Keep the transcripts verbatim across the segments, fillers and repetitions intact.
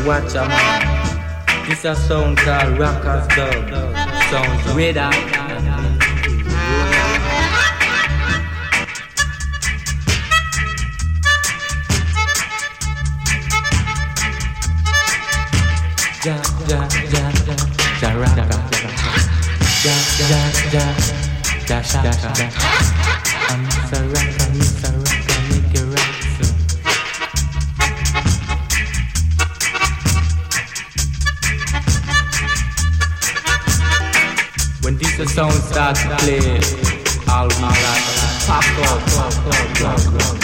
watch a man. This a sound called Rockers Dub. Sounds weirder. Ja, ja, ja, ja, ja, raka, ja, ja, ja, ja, ja, ja, I'm Mister Raka, Mister Raka, make it rock, so. When this song starts to play, all we got pop up, pop up, pop up.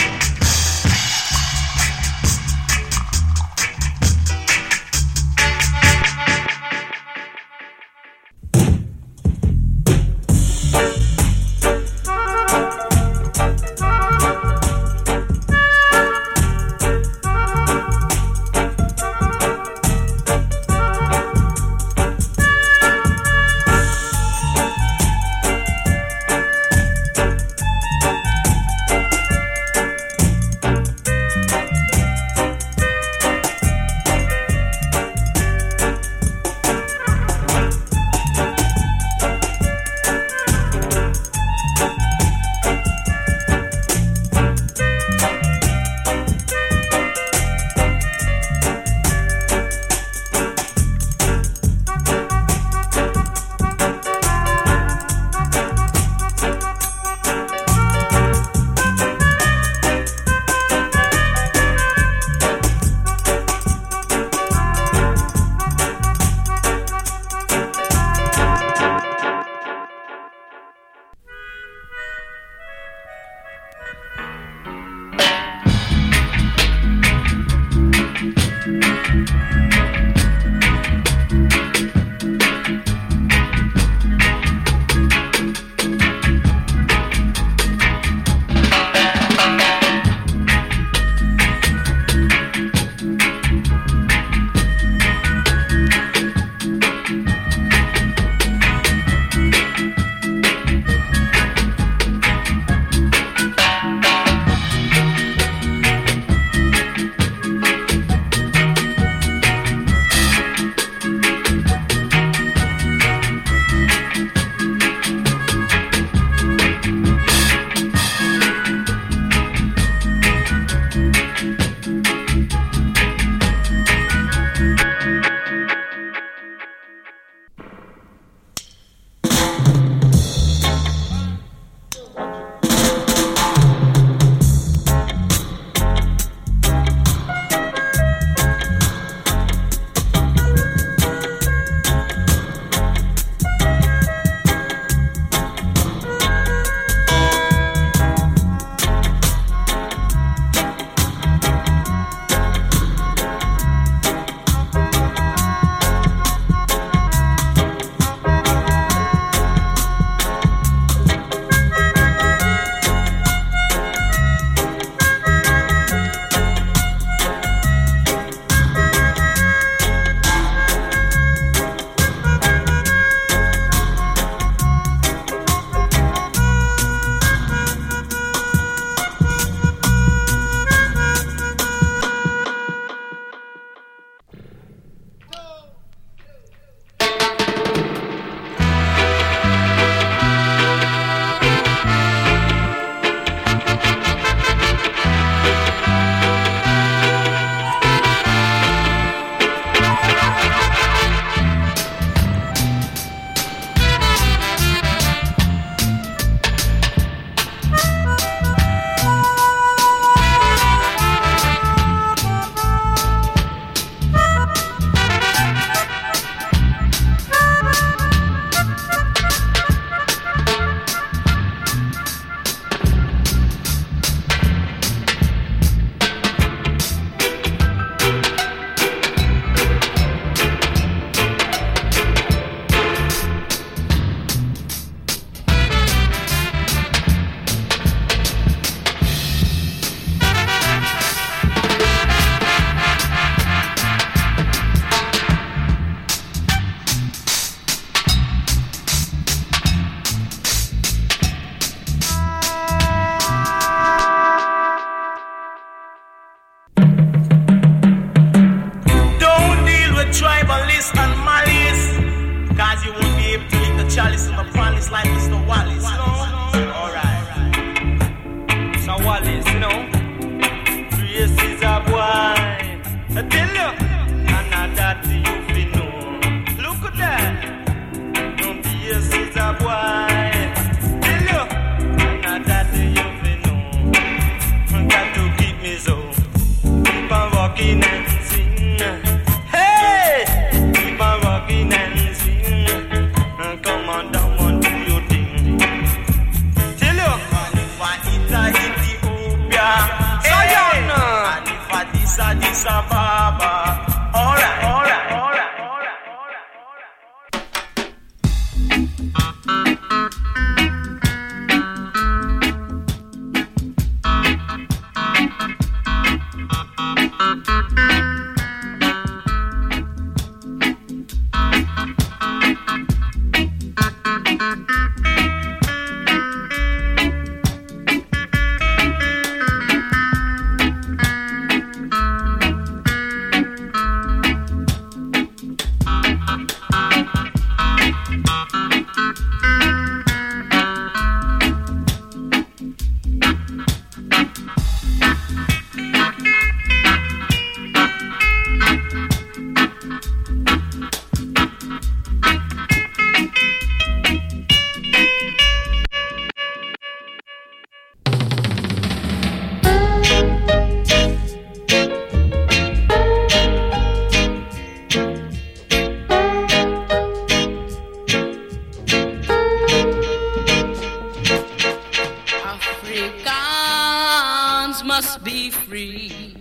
must be free.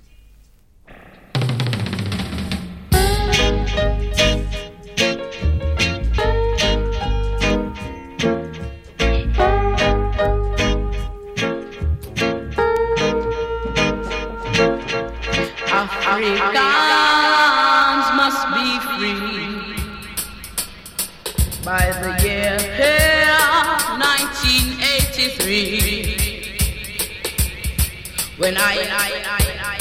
Africans must be free by the year nineteen eighty-three. When I, I, I, I, I,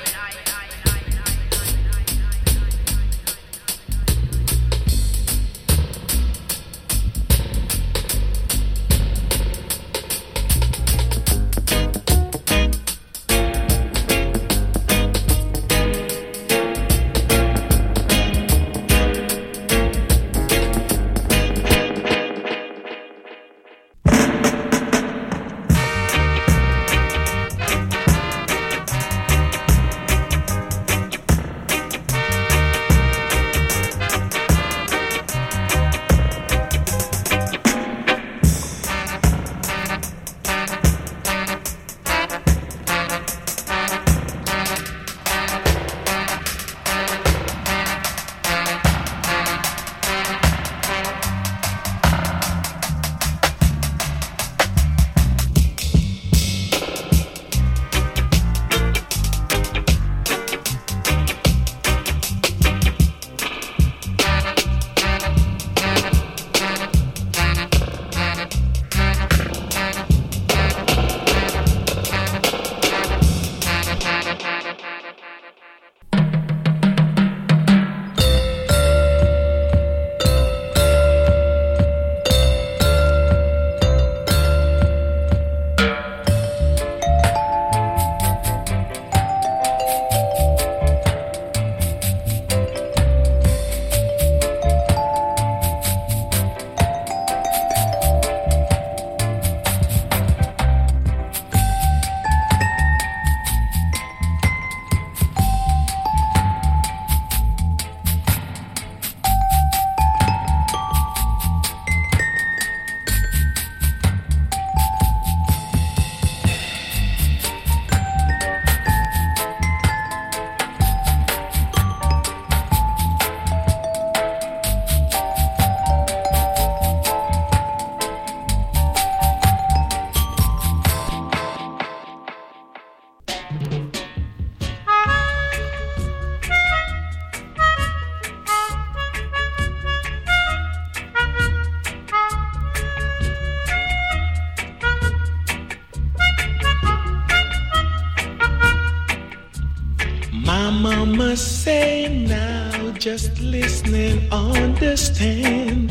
mama say now, just listening, understand.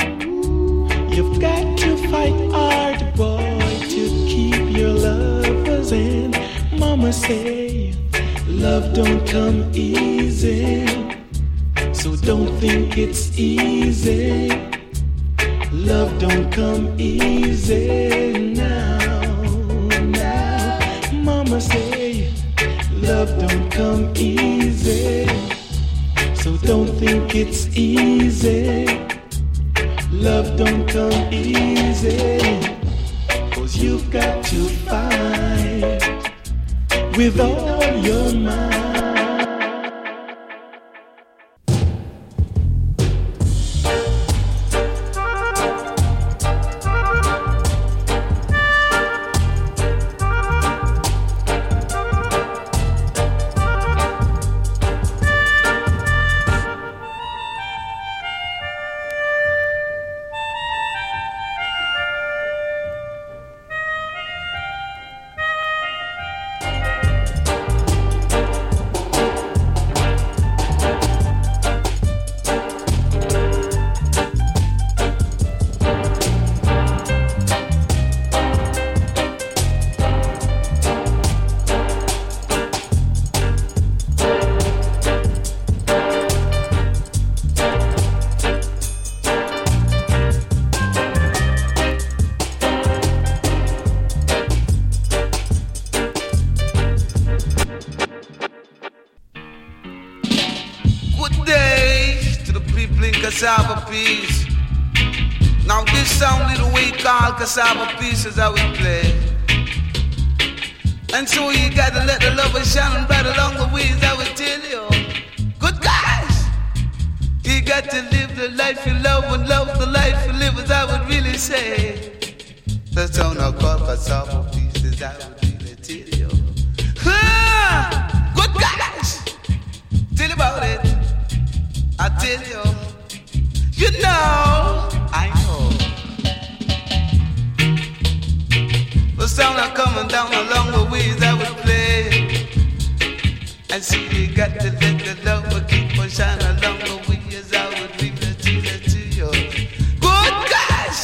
You've got to fight hard, boy, to keep your lovers in. Mama say, love don't come easy, so don't think it's easy. Love don't come easy now, now. Mama say, love don't come easy, so don't think it's easy. Love don't come easy, 'cause you've got to fight with all your might. Cassava Peace. Now this sound little way called Cassava Peace is how we play. And so you gotta let the love shine right along the ways I would tell you. Good guys, you got to live the life you love and love the life you live, as I would really say. That's on a call for sour pieces, I would really tell you. Ah, good guys, tell about it. I tell you, you know, I know. The sound are coming down along the ways I would play. And so you got to let the love keep on shining along the ways I would leave it to you, to you. Good guys!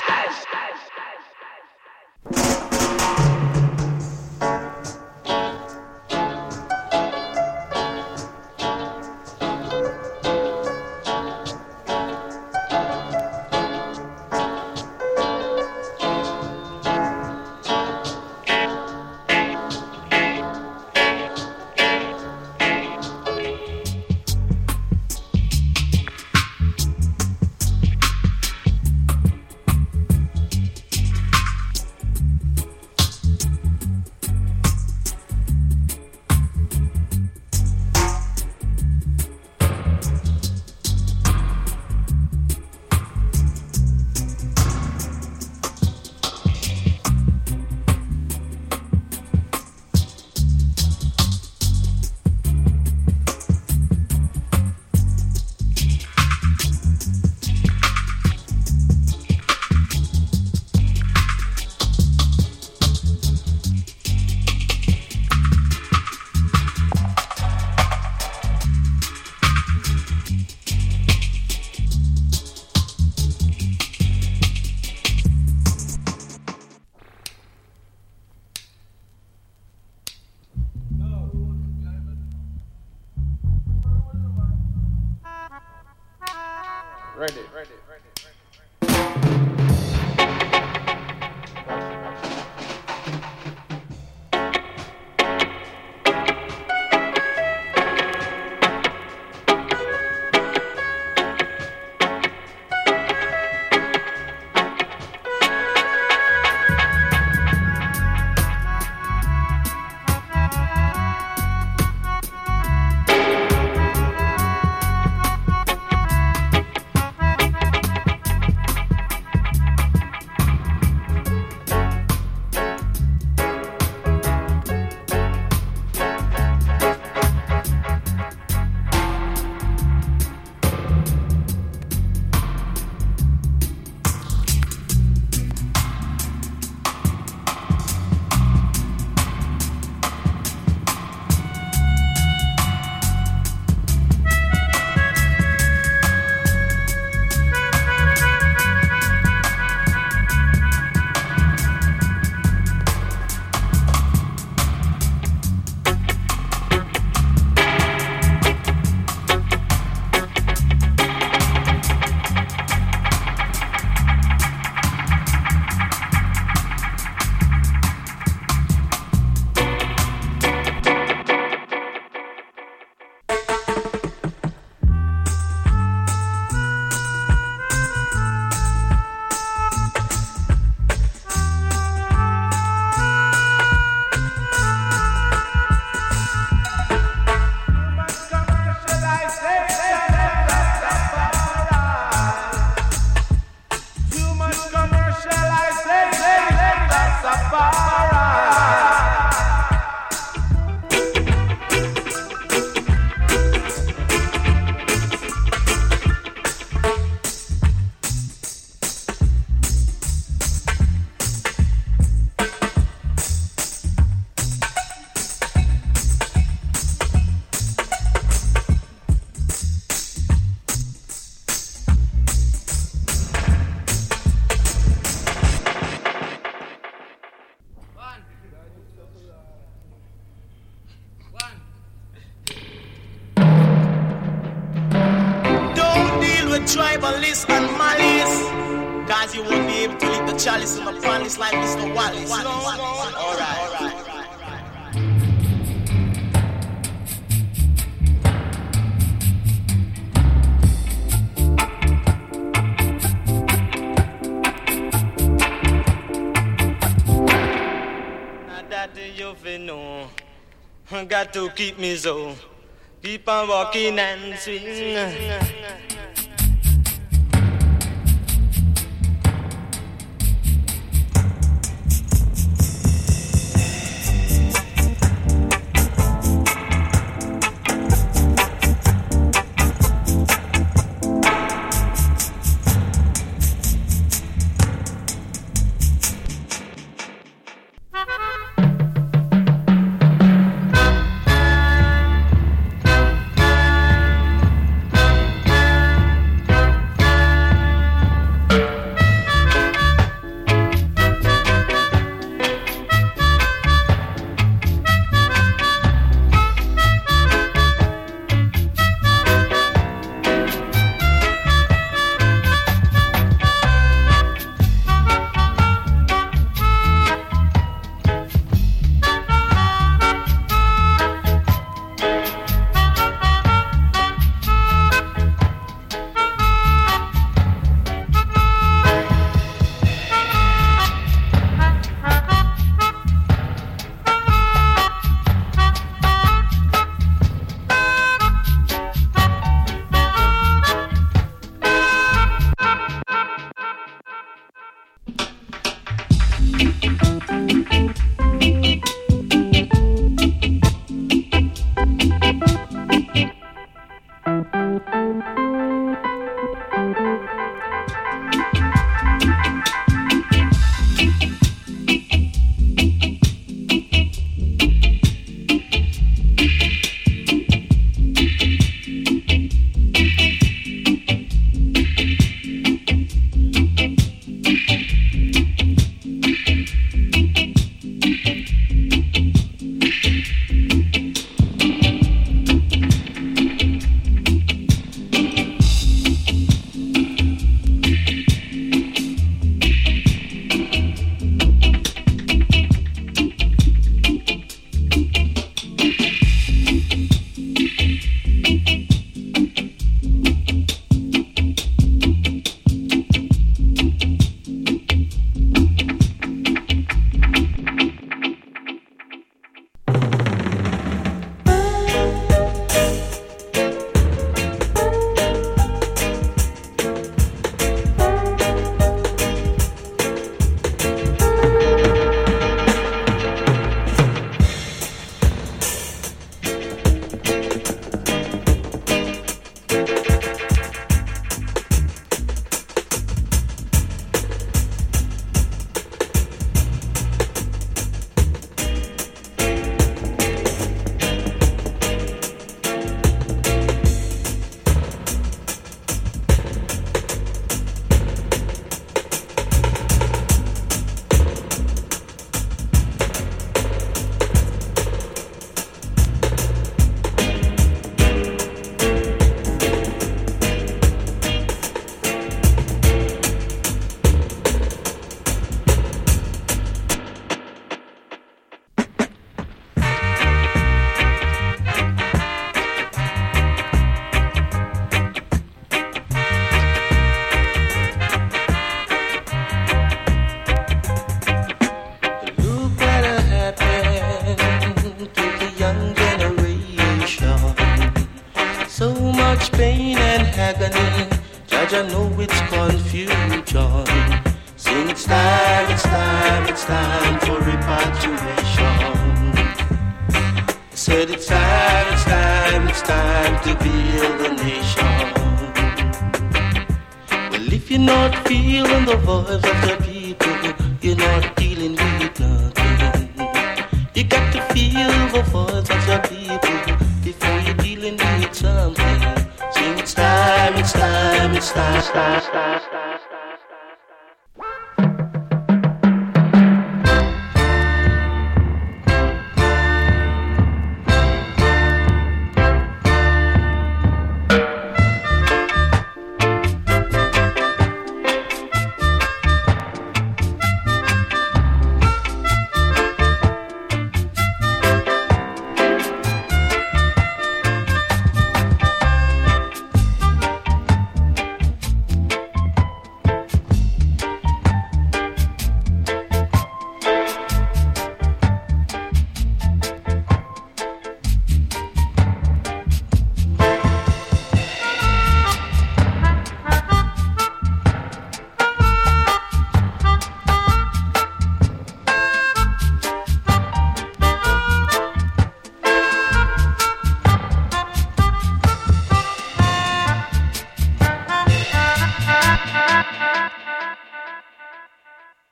Ready, ready, ready, ready. Tribalists and malice, cause you won't be able to lick the chalice in the palace like Mister Wallace. Alright, alright. Now that you feel Got to keep me so. Keep on walking and swing. I know it's confusion. Sing it's time, it's time, it's time for repatriation. I said it's time, it's time, it's time to build a nation. Well, if you're not feeling the voice of the people, you're not dealing with nothing. You got to feel the voice of the people before you're dealing with something. Sing it's time, it's time, it's time, it's time, it's time.